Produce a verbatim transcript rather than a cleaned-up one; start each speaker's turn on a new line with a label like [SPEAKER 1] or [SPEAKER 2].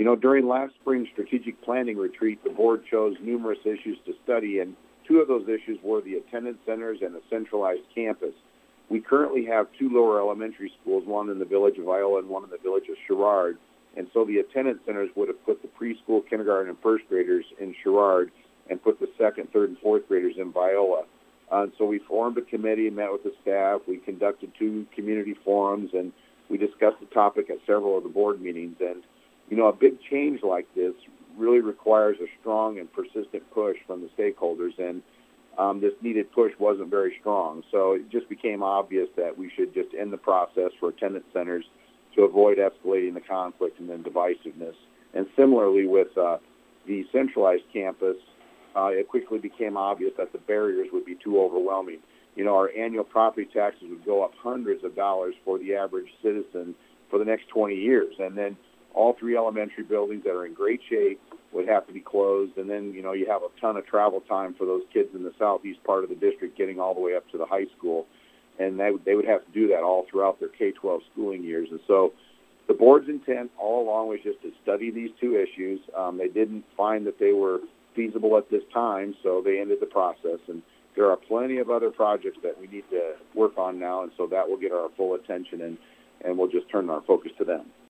[SPEAKER 1] know, during last spring's strategic planning retreat, the board chose numerous issues to study, and two of those issues were the attendance centers and a centralized campus. We currently have two lower elementary schools, one in the village of Viola and one in the village of Sherrard, and so the attendance centers would have put the preschool, kindergarten, and first graders in Sherrard and put the second, third, and fourth graders in Viola. Uh, and so we formed a committee, met with the staff, we conducted two community forums, and we discussed the topic at several of the board meetings. And you know, a big change like this really requires a strong and persistent push from the stakeholders, and um, this needed push wasn't very strong. So it just became obvious that we should just end the process for attendance centers to avoid escalating the conflict and then divisiveness. And similarly with uh, the centralized campus, uh, it quickly became obvious that the barriers would be too overwhelming. You know, our annual property taxes would go up hundreds of dollars for the average citizen for the next twenty years, and then all three elementary buildings that are in great shape would have to be closed, and then, you know, you have a ton of travel time for those kids in the southeast part of the district getting all the way up to the high school, and they, they would have to do that all throughout their K twelve schooling years. And so the board's intent all along was just to study these two issues. Um, they didn't find that they were feasible at this time, so they ended the process. And there are plenty of other projects that we need to work on now, and so that will get our full attention, and, and we'll just turn our focus to them.